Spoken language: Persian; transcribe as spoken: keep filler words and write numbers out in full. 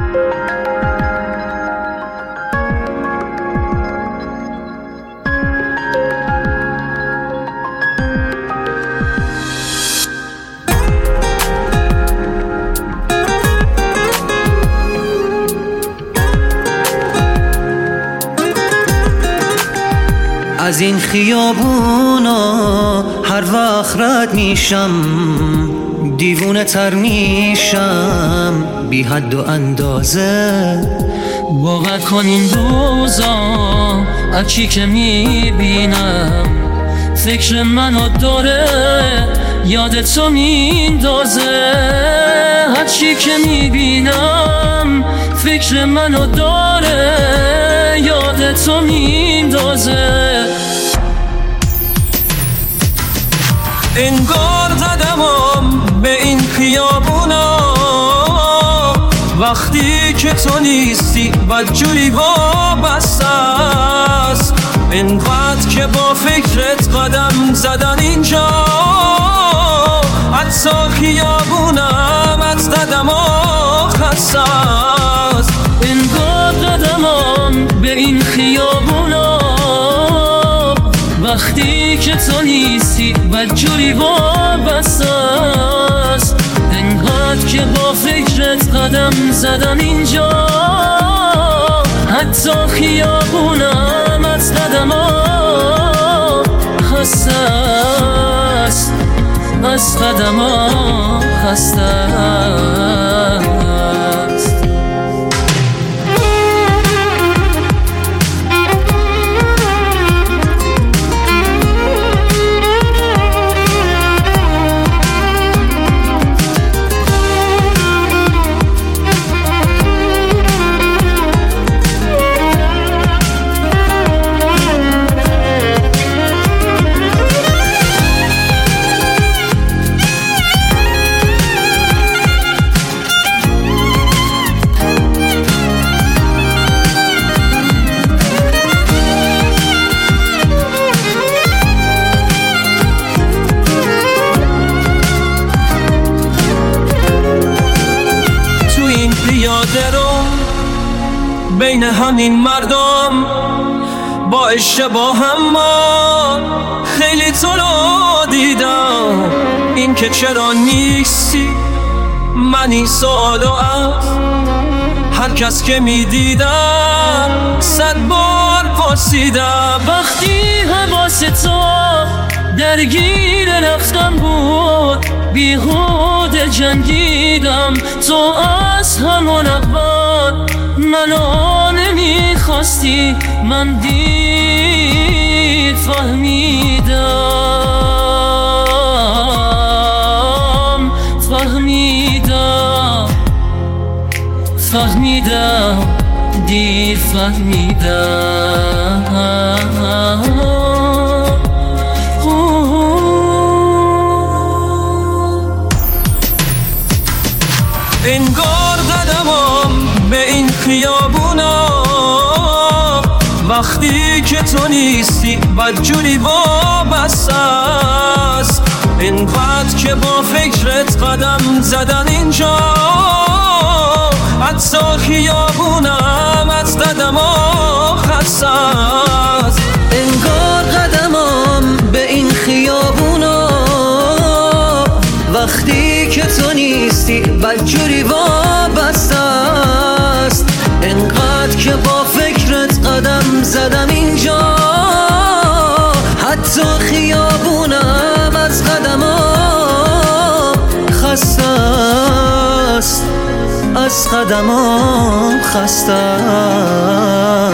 از این خیابونا هر وقت رد میشم دیوونه تر میشم بی حد و اندازه. باور کن این روزا هرچی که میبینم فکر منو داره یادتو میندازه. هرچی که میبینم فکر منو داره یادتو میندازه. انگار زدمم به این خیابونا وقتی که تو نیستی بدجوری وابسته است. انقدر که با فکرت قدم زدن اینجا حتی خیابونم از قدم ها خسته است. انگار قدمم به این خیابونا وقتی که تو نیستی بدجوری وابسته است. انقدر که با فکرت قدم زدم اینجا حتی خیابونم از قدم ها خسته است. از قدم ها خسته است. بین همین مردم با اشتباهم ما خیلی تو رو دیدم. این که چرا نیستی من این سوالو از هر کس که میدیدم صد بار پرسیدم. وقتی حواس تو درگیر رفتن بود بیهوده جنگیدم. تو از همون اول منو نمیخواستی من دیر فهمیدم فهمیدم فهمیدم دیر فهمیدم. انگار قدمم به این خیابونا وقتی که تو نیستی بدجوری وابسته است. انقدر که با فکرت قدم زدن اینجا حتی خیابونم از قدم ها خسته است. انگار قدمم به این خیابونا وقتی که تو نیستی بدجوری وابسته است. انقدر که با فکرت قدم زدم اینجا حتی خیابونم از قدمام خسته است. از قدمام خسته است.